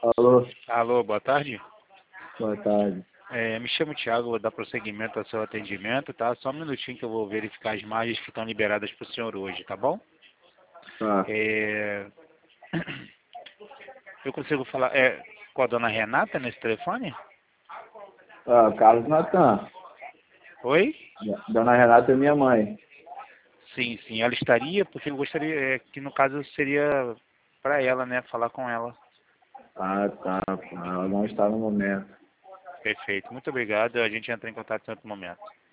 Alô, Alô, boa tarde. boa tarde. Me chamo Thiago, vou dar prosseguimento ao seu atendimento, tá? Só um minutinho que eu vou verificar as margens que estão liberadas para o senhor hoje, tá bom? Tá. É, Eu consigo falar com a dona Renata nesse telefone? Carlos Natan. Oi? Dona Renata é minha mãe. Sim, sim, ela estaria, porque eu gostaria, que no caso seria para ela, né, falar com ela. Tá. Ela não está no momento. Perfeito, muito obrigado, a gente entra em contato em outro momento.